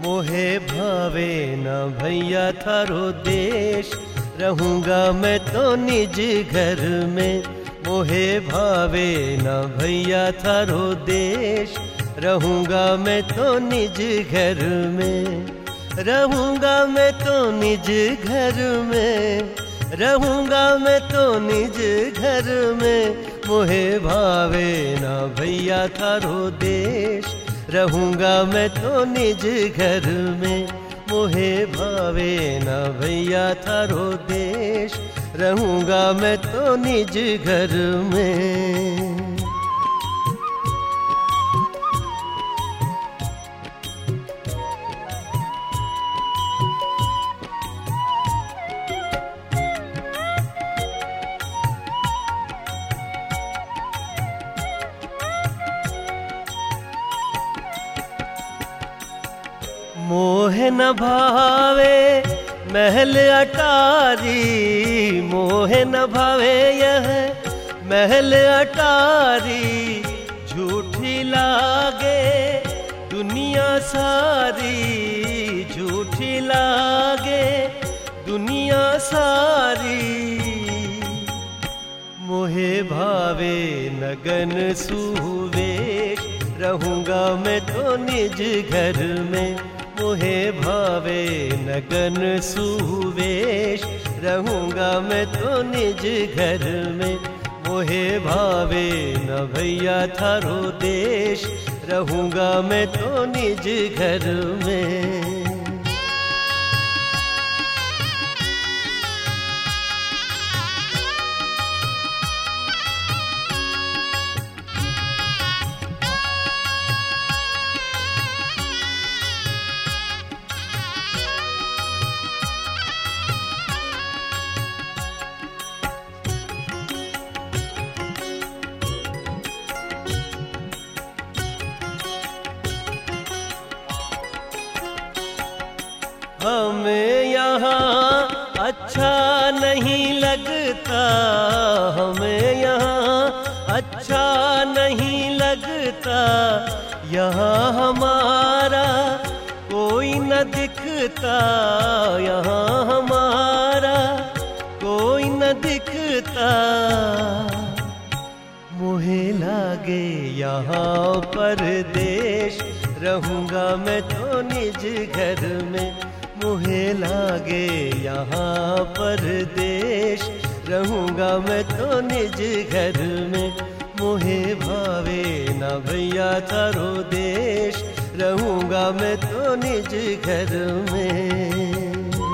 मोहे भावे न भैया थारो देश, रहूँगा मैं तो निज घर में। मोहे भावे न भैया थारो देश, रहूँगा मैं तो निज घर में। रहूँगा मैं तो निज घर में, रहूँगा मैं तो निज घर में। मोहे भावे न भैया थारो देश, रहूँगा मैं तो निज घर में। मोहे भावे न भैया थारो देश, रहूँगा मैं तो निज घर में। मोहे न भावे महल अटारी, मोहे न भावे यह महल अटारी। झूठी लागे दुनिया सारी, झूठी लागे दुनिया सारी। मोहे भावे नगन सुवेश, रहूँगा मैं तो निज घर में। मोहे भावे नगन सुवेश, रहूँगा मैं तो निज घर में। मोहे भावे न भैया थारो देश, रहूँगा मैं तो निज घर में। हमें यहाँ अच्छा नहीं लगता, हमें यहाँ अच्छा नहीं लगता। यहाँ हमारा कोई न दिखता, यहाँ हमारा कोई न दिखता। मोहे लागे यहाँ परदेश, रहूँगा मैं तो निज घर में। मोहे लागे यहाँ परदेश, रहूँगा मैं तो निज घर में। मोहे भावे न भैया थारो देश, रहूँगा मैं तो निज घर में।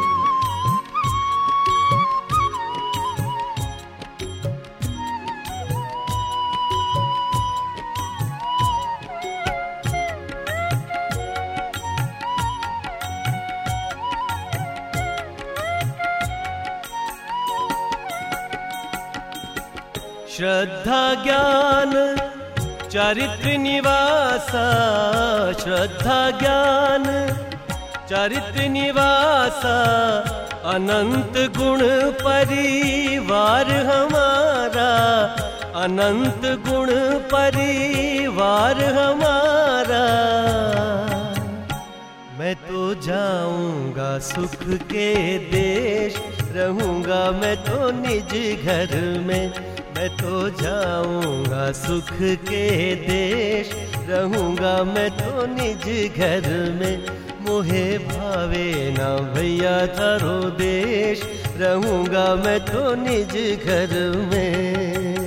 श्रद्धा ज्ञान चरित्र निवासा, श्रद्धा ज्ञान चरित्र निवासा। अनंत गुण परिवार हमारा, अनंत गुण परिवार हमारा। मैं तो जाऊंगा सुख के देश, रहूंगा मैं तो निज घर में। मैं तो जाऊंगा सुख के देश, रहूंगा मैं तो निज घर में। मोहे भावे ना भैया थारो देश, रहूंगा मैं तो निज घर में।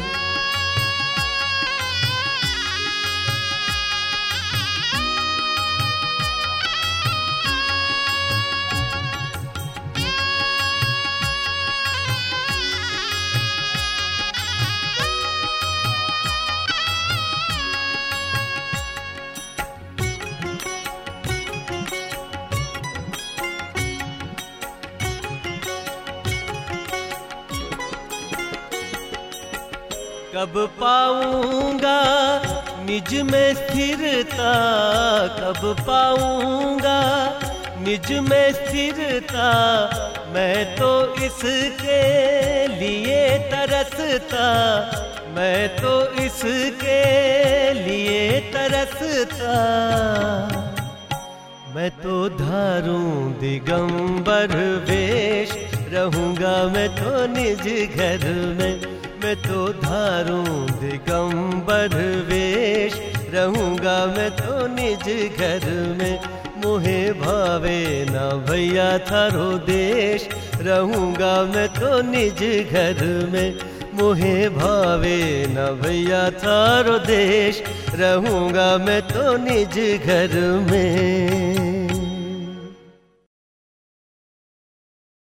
कब पाऊंगा निज में स्थिरता, कब पाऊंगा निज में स्थिरता। मैं तो इसके लिए तरसता, मैं तो इसके लिए तरसता। मैं तो धारूं दिगंबर वेश, रहूंगा मैं तो निज घर में। मैं तो धारूं दिगंबर वेश, रहूंगा मैं तो निज घर में। मोहे भावे ना भैया थारो देश, रहूंगा मैं तो निज घर में। मोहे भावे न भैया थारो देश, रहूंगा मैं तो निज घर में।